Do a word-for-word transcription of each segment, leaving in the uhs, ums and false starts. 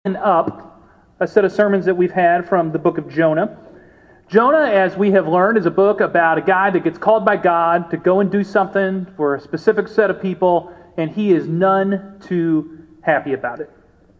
Up a set of sermons that we've had from the book of Jonah. Jonah, as we have learned, is a book about a guy that gets called by God to go and do something for a specific set of people, and he is none too happy about it.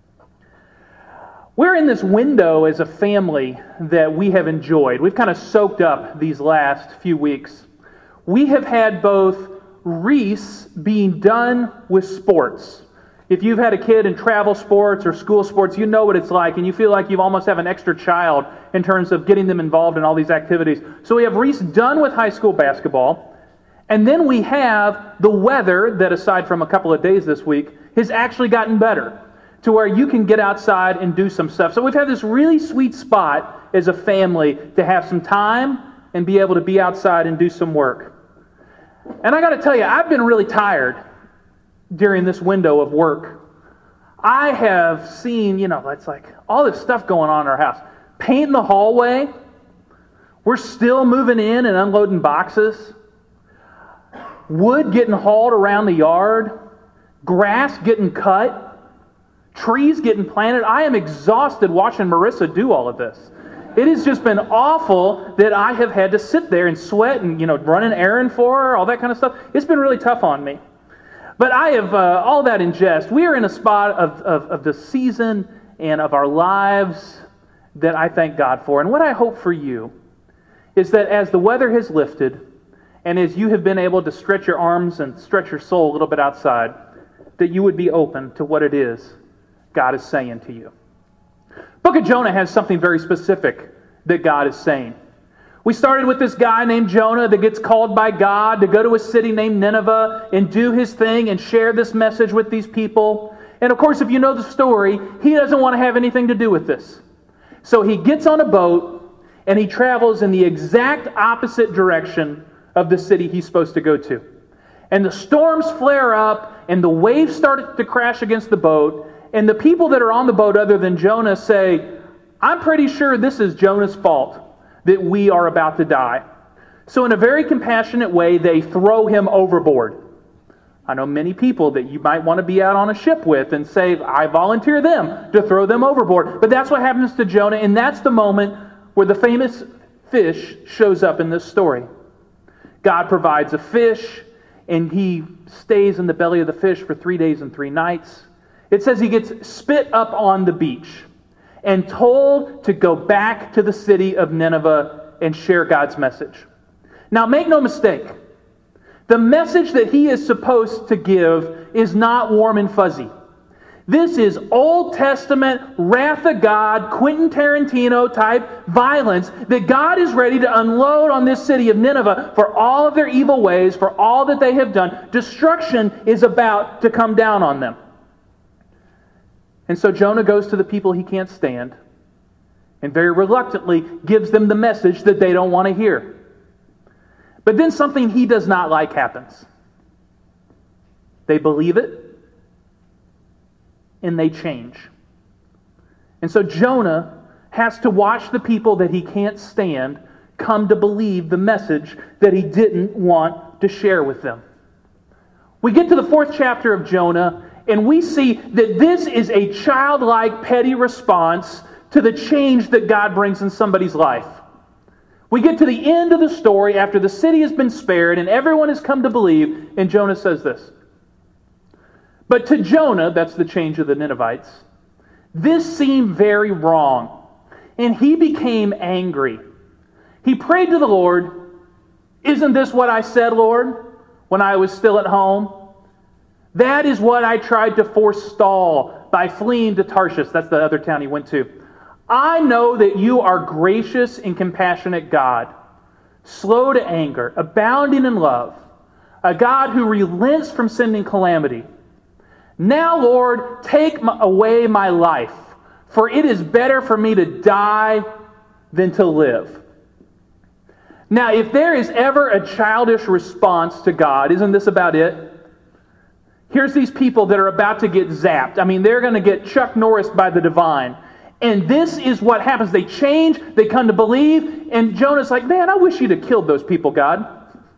We're in this window as a family that we have enjoyed. We've kind of soaked up these last few weeks. We have had both Reese being done with sports. If you've had a kid in travel sports or school sports, you know what it's like, and you feel like you almost have an extra child in terms of getting them involved in all these activities. So we have Reese done with high school basketball, and then we have the weather that, aside from a couple of days this week, has actually gotten better to where you can get outside and do some stuff. So we've had this really sweet spot as a family to have some time and be able to be outside and do some work. And I got to tell you, I've been really tired during this window of work. I have seen, you know, it's like all this stuff going on in our house. Painting the hallway. We're still moving in and unloading boxes. Wood getting hauled around the yard. Grass getting cut. Trees getting planted. I am exhausted watching Marissa do all of this. It has just been awful that I have had to sit there and sweat and, you know, run an errand for her, all that kind of stuff. It's been really tough on me. But I have uh, all that in jest. We are in a spot of, of, of the season and of our lives that I thank God for. And what I hope for you is that as the weather has lifted and as you have been able to stretch your arms and stretch your soul a little bit outside, that you would be open to what it is God is saying to you. Book of Jonah has something very specific that God is saying. We started with this guy named Jonah that gets called by God to go to a city named Nineveh and do his thing and share this message with these people. And of course, if you know the story, he doesn't want to have anything to do with this. So he gets on a boat and he travels in the exact opposite direction of the city he's supposed to go to. And the storms flare up and the waves start to crash against the boat. And the people that are on the boat other than Jonah say, I'm pretty sure this is Jonah's fault that we are about to die. So in a very compassionate way, they throw him overboard. I know many people that you might want to be out on a ship with and say, I volunteer them to throw them overboard. But that's what happens to Jonah, and that's the moment where the famous fish shows up in this story. God provides a fish, and he stays in the belly of the fish for three days and three nights. It says he gets spit up on the beach and told to go back to the city of Nineveh and share God's message. Now, make no mistake, the message that he is supposed to give is not warm and fuzzy. This is Old Testament, wrath of God, Quentin Tarantino type violence that God is ready to unload on this city of Nineveh for all of their evil ways, for all that they have done. Destruction is about to come down on them. And so Jonah goes to the people he can't stand and very reluctantly gives them the message that they don't want to hear. But then something he does not like happens. They believe it and they change. And so Jonah has to watch the people that he can't stand come to believe the message that he didn't want to share with them. We get to the fourth chapter of Jonah, and we see that this is a childlike, petty response to the change that God brings in somebody's life. We get to the end of the story after the city has been spared and everyone has come to believe, and Jonah says this. But to Jonah, that's the change of the Ninevites, this seemed very wrong, and he became angry. He prayed to the Lord, isn't this what I said, Lord, when I was still at home? That is what I tried to forestall by fleeing to Tarshish. That's the other town he went to. I know that you are gracious and compassionate God, slow to anger, abounding in love, a God who relents from sending calamity. Now, Lord, take away my life, for it is better for me to die than to live. Now, if there is ever a childish response to God, isn't this about it? Here's these people that are about to get zapped. I mean, they're going to get Chuck Norris by the divine. And this is what happens. They change, they come to believe, and Jonah's like, man, I wish you'd have killed those people, God.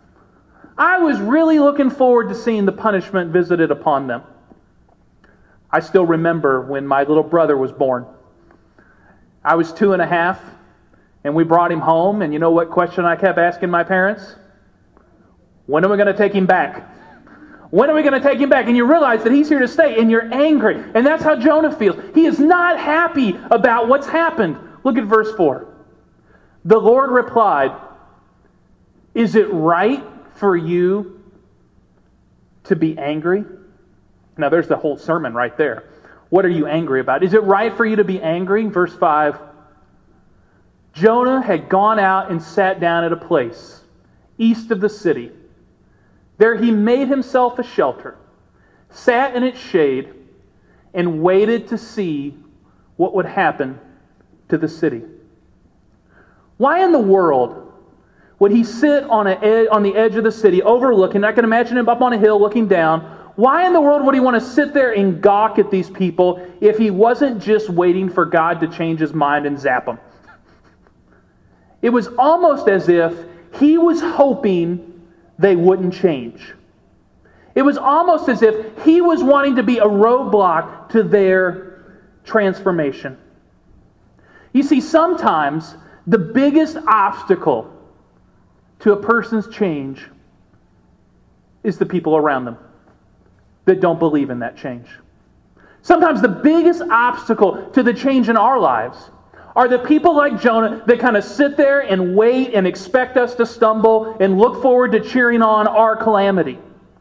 I was really looking forward to seeing the punishment visited upon them. I still remember when my little brother was born. I was two and a half, and we brought him home, and you know what question I kept asking my parents? When are we going to take him back? When are we going to take him back? And you realize that he's here to stay, and you're angry. And that's how Jonah feels. He is not happy about what's happened. Look at verse four. The Lord replied, "Is it right for you to be angry?" Now there's the whole sermon right there. What are you angry about? Is it right for you to be angry? Verse five. Jonah had gone out and sat down at a place east of the city. There he made himself a shelter, sat in its shade, and waited to see what would happen to the city. Why in the world would he sit on, a ed- on the edge of the city overlooking? I can imagine him up on a hill looking down. Why in the world would he want to sit there and gawk at these people if he wasn't just waiting for God to change his mind and zap them? It was almost as if he was hoping they wouldn't change. It was almost as if he was wanting to be a roadblock to their transformation. You see, sometimes the biggest obstacle to a person's change is the people around them that don't believe in that change. Sometimes the biggest obstacle to the change in our lives are the people like Jonah that kind of sit there and wait and expect us to stumble and look forward to cheering on our calamity.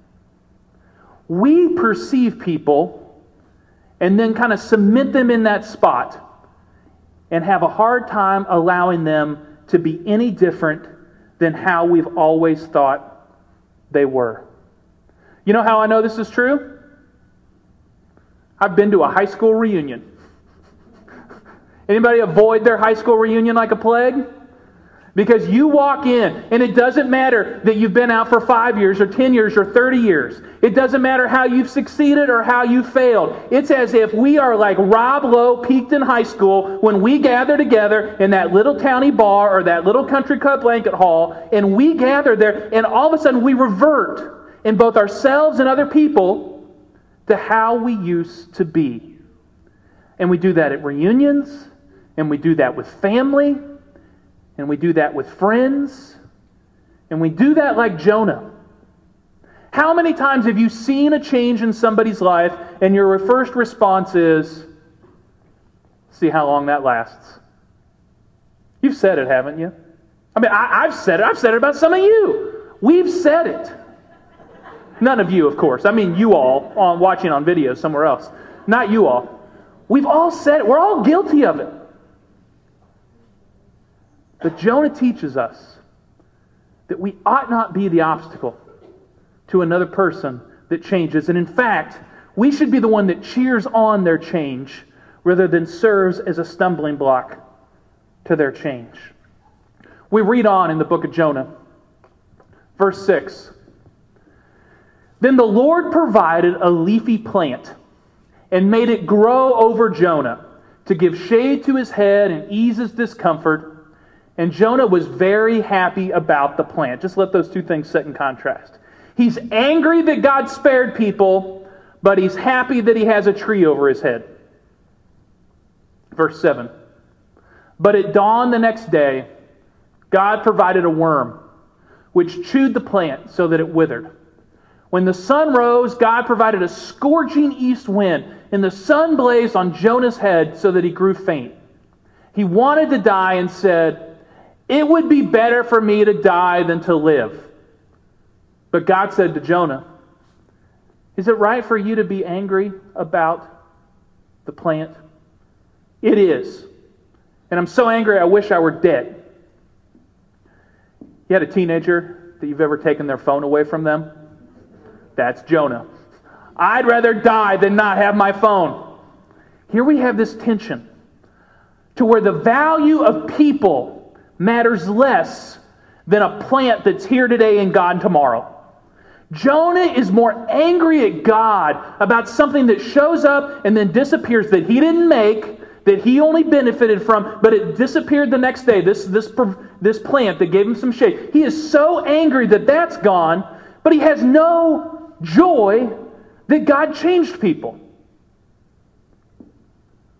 We perceive people and then kind of submit them in that spot and have a hard time allowing them to be any different than how we've always thought they were. You know how I know this is true? I've been to a high school reunion. Anybody avoid their high school reunion like a plague? Because you walk in, and it doesn't matter that you've been out for five years or ten years or thirty years. It doesn't matter how you've succeeded or how you failed. It's as if we are like Rob Lowe peaked in high school when we gather together in that little towny bar or that little country club blanket hall, and we gather there, and all of a sudden we revert in both ourselves and other people to how we used to be. And we do that at reunions, and we do that with family, and we do that with friends, and we do that like Jonah. How many times have you seen a change in somebody's life and your first response is, see how long that lasts? You've said it, haven't you? I mean, I, I've said it. I've said it about some of you. We've said it. None of you, of course. I mean, you all on watching on video somewhere else. Not you all. We've all said it. We're all guilty of it. But Jonah teaches us that we ought not be the obstacle to another person that changes. And in fact, we should be the one that cheers on their change rather than serves as a stumbling block to their change. We read on in the book of Jonah. Verse six. Then the Lord provided a leafy plant and made it grow over Jonah to give shade to his head and ease his discomfort. And Jonah was very happy about the plant. Just let those two things set in contrast. He's angry that God spared people, but he's happy that he has a tree over his head. Verse seven. But at dawn the next day, God provided a worm, which chewed the plant so that it withered. When the sun rose, God provided a scorching east wind, and the sun blazed on Jonah's head so that he grew faint. He wanted to die and said, "It would be better for me to die than to live." But God said to Jonah, "Is it right for you to be angry about the plant?" It is. And I'm so angry I wish I were dead. You had a teenager that you've ever taken their phone away from them? That's Jonah. I'd rather die than not have my phone. Here we have this tension to where the value of people matters less than a plant that's here today and gone tomorrow. Jonah is more angry at God about something that shows up and then disappears that he didn't make, that he only benefited from, but it disappeared the next day. This, this, this plant that gave him some shade. He is so angry that that's gone, but he has no joy that God changed people.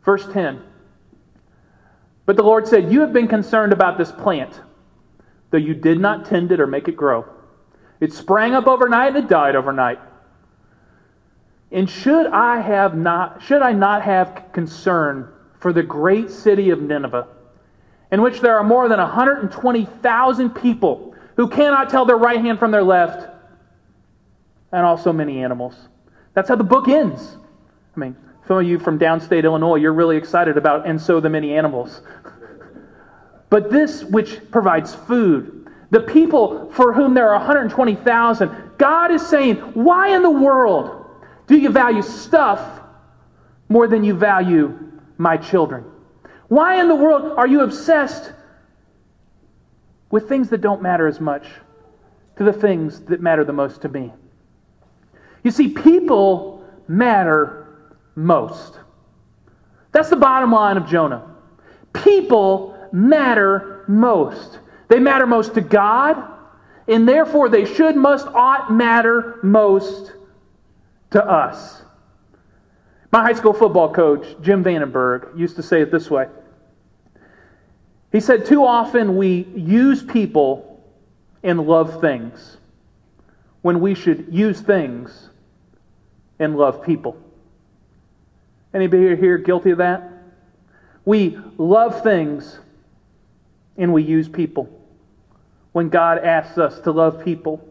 Verse ten. But the Lord said, you have been concerned about this plant, though you did not tend it or make it grow. It sprang up overnight and it died overnight. And should I have not, should I not have concern for the great city of Nineveh, in which there are more than one hundred twenty thousand people who cannot tell their right hand from their left, and also many animals? That's how the book ends. I mean, some of you from downstate Illinois, you're really excited about "and so the many animals." But this which provides food, the people for whom there are one hundred twenty thousand, God is saying, why in the world do you value stuff more than you value my children? Why in the world are you obsessed with things that don't matter as much to the things that matter the most to me? You see, people matter most. That's the bottom line of Jonah. People matter most. They matter most to God, and therefore they should, must, ought matter most to us. My high school football coach, Jim Vandenberg, used to say it this way. He said, too often we use people and love things when we should use things and love people. Anybody here guilty of that? We love things and we use people when God asks us to love people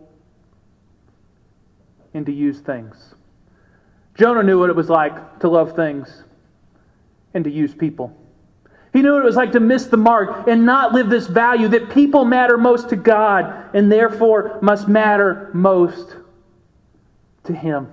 and to use things. Jonah knew what it was like to love things and to use people. He knew what it was like to miss the mark and not live this value that people matter most to God and therefore must matter most to Him.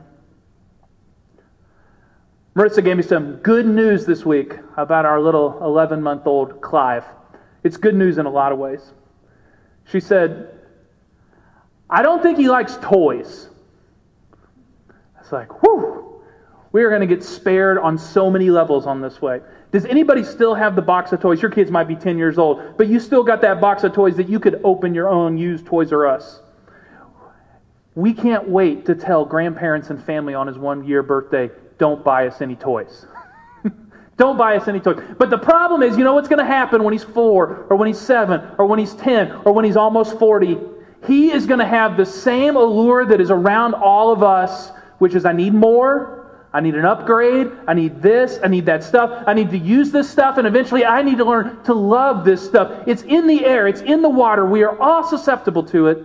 Marissa gave me some good news this week about our little eleven-month-old Clive. It's good news in a lot of ways. She said, I don't think he likes toys. It's like, whew, we are going to get spared on so many levels on this way. Does anybody still have the box of toys? Your kids might be ten years old, but you still got that box of toys that you could open your own used Toys R Us. We can't wait to tell grandparents and family on his one-year birthday, don't buy us any toys. Don't buy us any toys. But the problem is, you know what's going to happen when he's four, or when he's seven, or when he's ten, or when he's almost forty? He is going to have the same allure that is around all of us, which is I need more, I need an upgrade, I need this, I need that stuff, I need to use this stuff, and eventually I need to learn to love this stuff. It's in the air, it's in the water, we are all susceptible to it.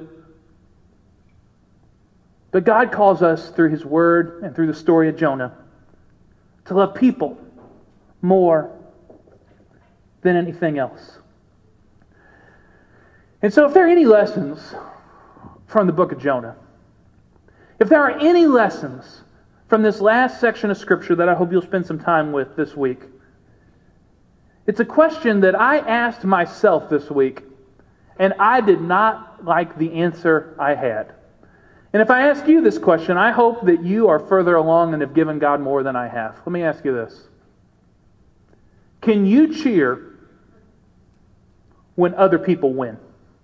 But God calls us through His Word and through the story of Jonah to love people more than anything else. And so if there are any lessons from the book of Jonah, if there are any lessons from this last section of Scripture that I hope you'll spend some time with this week, it's a question that I asked myself this week, and I did not like the answer I had. And if I ask you this question, I hope that you are further along and have given God more than I have. Let me ask you this. Can you cheer when other people win?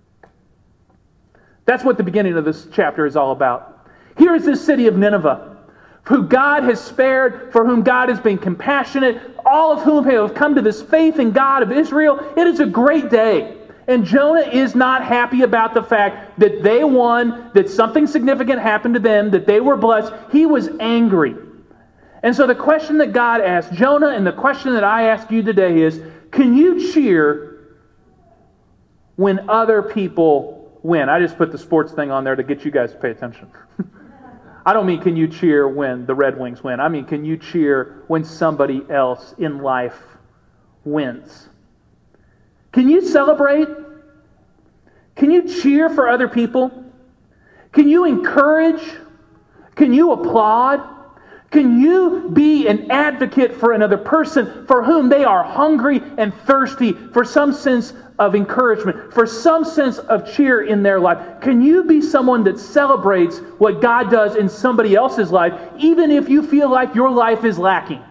That's what the beginning of this chapter is all about. Here is this city of Nineveh, who God has spared, for whom God has been compassionate, all of whom have come to this faith in God of Israel. It is a great day. And Jonah is not happy about the fact that they won, that something significant happened to them, that they were blessed. He was angry. And so the question that God asked Jonah and the question that I ask you today is, can you cheer when other people win? I just put the sports thing on there to get you guys to pay attention. I don't mean can you cheer when the Red Wings win. I mean can you cheer when somebody else in life wins? Can you celebrate? Can you cheer for other people? Can you encourage? Can you applaud? Can you be an advocate for another person for whom they are hungry and thirsty for some sense of encouragement, for some sense of cheer in their life? Can you be someone that celebrates what God does in somebody else's life, even if you feel like your life is lacking?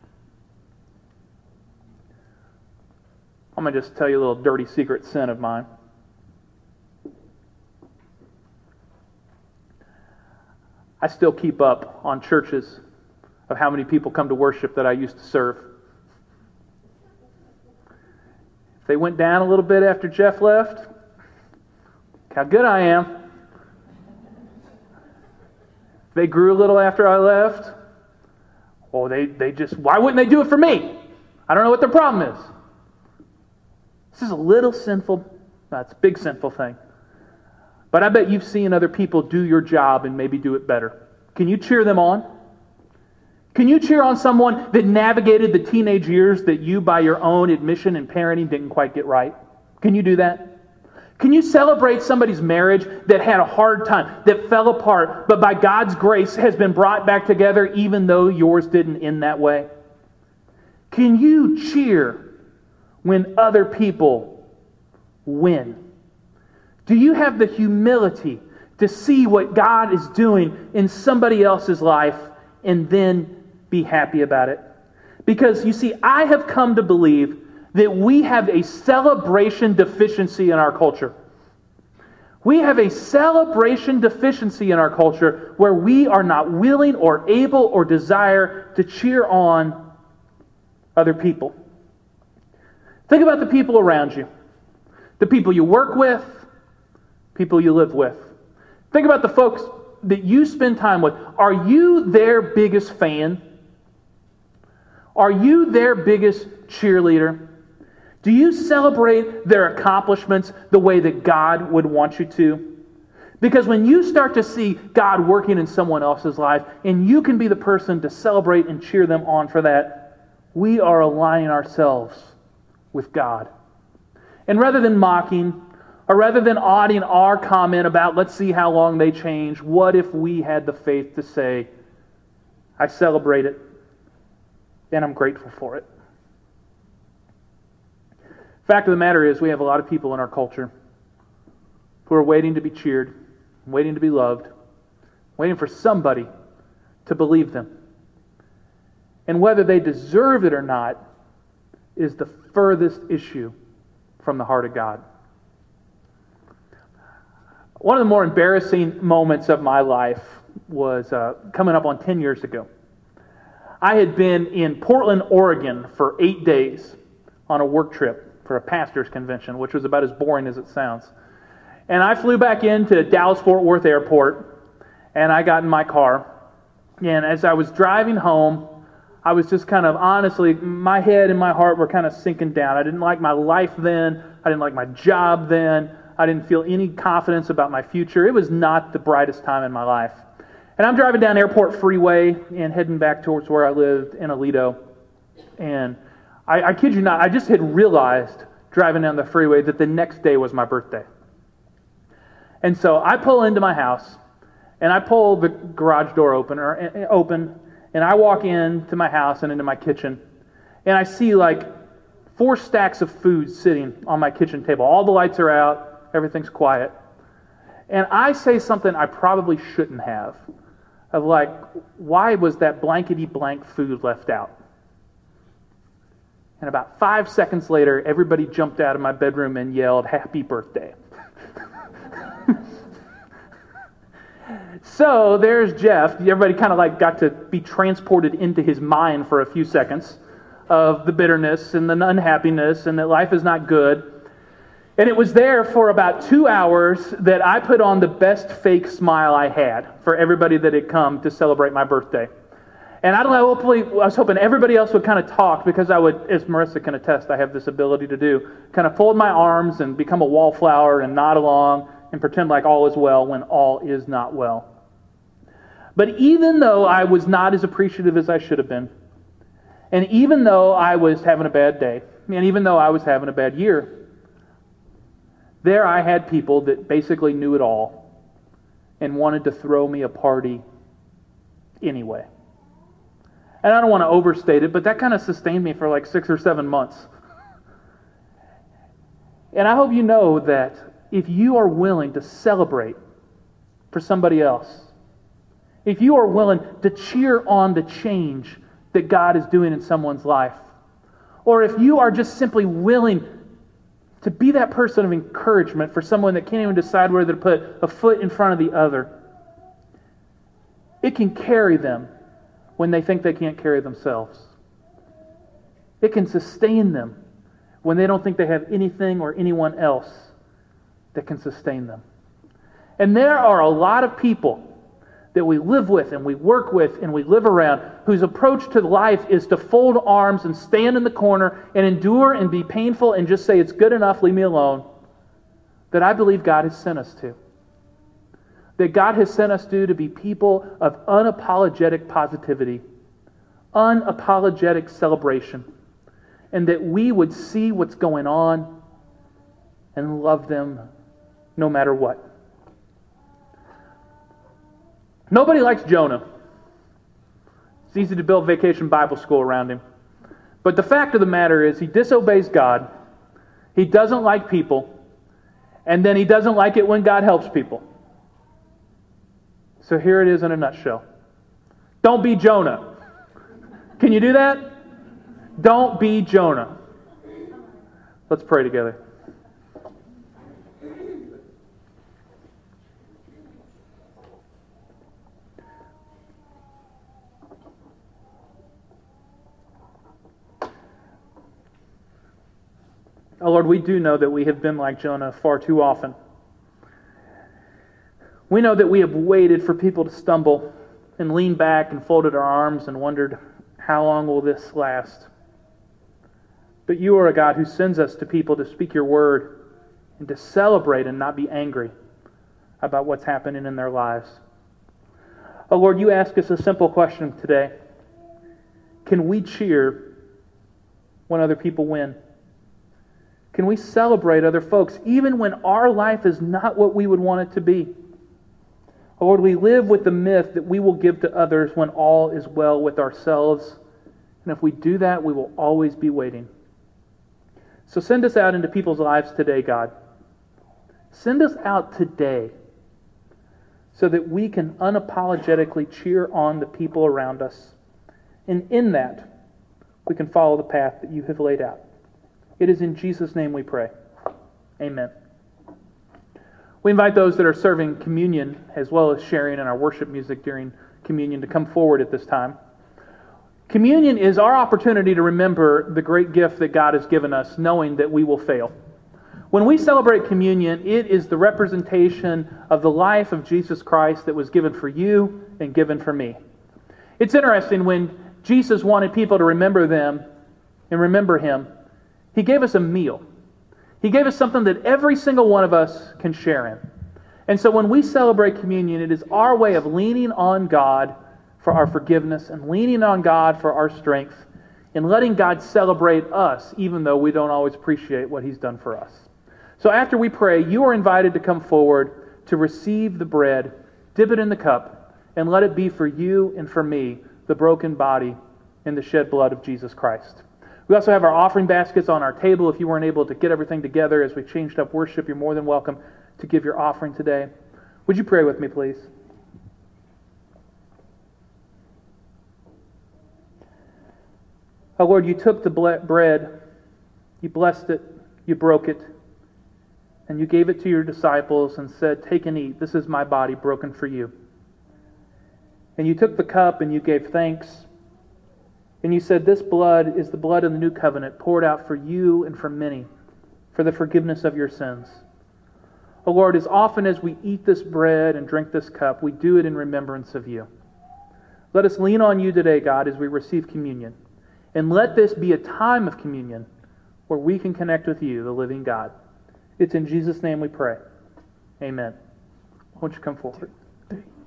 I'm going to just tell you a little dirty secret sin of mine. I still keep up on churches of how many people come to worship that I used to serve. If they went down a little bit after Jeff left, look how good I am. If they grew a little after I left, well, they, they just, why wouldn't they do it for me? I don't know what their problem is. This is a little sinful, no, it's a big sinful thing. But I bet you've seen other people do your job and maybe do it better. Can you cheer them on? Can you cheer on someone that navigated the teenage years that you, by your own admission and parenting, didn't quite get right? Can you do that? Can you celebrate somebody's marriage that had a hard time, that fell apart, but by God's grace has been brought back together even though yours didn't end that way? Can you cheer when other people win? Do you have the humility to see what God is doing in somebody else's life and then be happy about it? Because you see, I have come to believe that we have a celebration deficiency in our culture. We have a celebration deficiency in our culture where we are not willing or able or desire to cheer on other people. Think about the people around you. The people you work with, people you live with. Think about the folks that you spend time with. Are you their biggest fan? Are you their biggest cheerleader? Do you celebrate their accomplishments the way that God would want you to? Because when you start to see God working in someone else's life, and you can be the person to celebrate and cheer them on for that, we are aligning ourselves with God. And rather than mocking, or rather than auding our comment about, let's see how long they change, what if we had the faith to say, I celebrate it, and I'm grateful for it. Fact of the matter is, we have a lot of people in our culture who are waiting to be cheered, waiting to be loved, waiting for somebody to believe them. And whether they deserve it or not is the furthest issue from the heart of God. One of the more embarrassing moments of my life was uh, coming up on ten years ago. I had been in Portland, Oregon for eight days on a work trip for a pastor's convention, which was about as boring as it sounds. And I flew back into Dallas-Fort Worth Airport, and I got in my car. And as I was driving home, I was just kind of, honestly, my head and my heart were kind of sinking down. I didn't like my life then. I didn't like my job then. I didn't feel any confidence about my future. It was not the brightest time in my life. And I'm driving down Airport Freeway and heading back towards where I lived in Aledo. And I, I kid you not, I just had realized driving down the freeway that the next day was my birthday. And so I pull into my house, and I pull the garage door open, or open, and I walk into my house and into my kitchen, and I see like four stacks of food sitting on my kitchen table. All the lights are out, everything's quiet. And I say something I probably shouldn't have, of like, why was that blankety blank food left out? And about five seconds later, everybody jumped out of my bedroom and yelled, "Happy birthday." So there's Jeff. Everybody kind of like got to be transported into his mind for a few seconds of the bitterness and the unhappiness and that life is not good. And it was there for about two hours that I put on the best fake smile I had for everybody that had come to celebrate my birthday. And I don't know, hopefully, I was hoping everybody else would kind of talk, because I would, as Marissa can attest, I have this ability to do, kind of fold my arms and become a wallflower and nod along and pretend like all is well when all is not well. But even though I was not as appreciative as I should have been, and even though I was having a bad day, and even though I was having a bad year, there I had people that basically knew it all and wanted to throw me a party anyway. And I don't want to overstate it, but that kind of sustained me for like six or seven months. And I hope you know that if you are willing to celebrate for somebody else, if you are willing to cheer on the change that God is doing in someone's life, or if you are just simply willing to be that person of encouragement for someone that can't even decide whether to put a foot in front of the other, it can carry them when they think they can't carry themselves. It can sustain them when they don't think they have anything or anyone else that can sustain them. And there are a lot of people that we live with and we work with and we live around whose approach to life is to fold arms and stand in the corner and endure and be painful and just say, it's good enough, leave me alone, that I believe God has sent us to. That God has sent us to to be people of unapologetic positivity, unapologetic celebration, and that we would see what's going on and love them no matter what. Nobody likes Jonah. It's easy to build vacation Bible school around him. But the fact of the matter is he disobeys God, he doesn't like people, and then he doesn't like it when God helps people. So here it is in a nutshell. Don't be Jonah. Can you do that? Don't be Jonah. Let's pray together. Oh Lord, we do know that we have been like Jonah far too often. We know that we have waited for people to stumble and lean back and folded our arms and wondered, how long will this last? But you are a God who sends us to people to speak your word and to celebrate and not be angry about what's happening in their lives. Oh Lord, you ask us a simple question today. Can we cheer when other people win? Can we celebrate other folks even when our life is not what we would want it to be? Oh Lord, we live with the myth that we will give to others when all is well with ourselves. And if we do that, we will always be waiting. So send us out into people's lives today, God. Send us out today so that we can unapologetically cheer on the people around us. And in that, we can follow the path that you have laid out. It is in Jesus' name we pray. Amen. We invite those that are serving communion as well as sharing in our worship music during communion to come forward at this time. Communion is our opportunity to remember the great gift that God has given us, knowing that we will fail. When we celebrate communion, it is the representation of the life of Jesus Christ that was given for you and given for me. It's interesting, when Jesus wanted people to remember them and remember Him, He gave us a meal. He gave us something that every single one of us can share in. And so when we celebrate communion, it is our way of leaning on God for our forgiveness and leaning on God for our strength and letting God celebrate us even though we don't always appreciate what He's done for us. So after we pray, you are invited to come forward to receive the bread, dip it in the cup, and let it be for you and for me the broken body and the shed blood of Jesus Christ. We also have our offering baskets on our table. If you weren't able to get everything together as we changed up worship, you're more than welcome to give your offering today. Would you pray with me, please? Oh Lord, you took the bread, you blessed it, you broke it, and you gave it to your disciples and said, take and eat. This is my body broken for you. And you took the cup and you gave thanks. And you said, this blood is the blood of the new covenant poured out for you and for many for the forgiveness of your sins. Oh Lord, as often as we eat this bread and drink this cup, we do it in remembrance of you. Let us lean on you today, God, as we receive communion. And let this be a time of communion where we can connect with you, the living God. It's in Jesus' name we pray. Amen. Won't you come forward?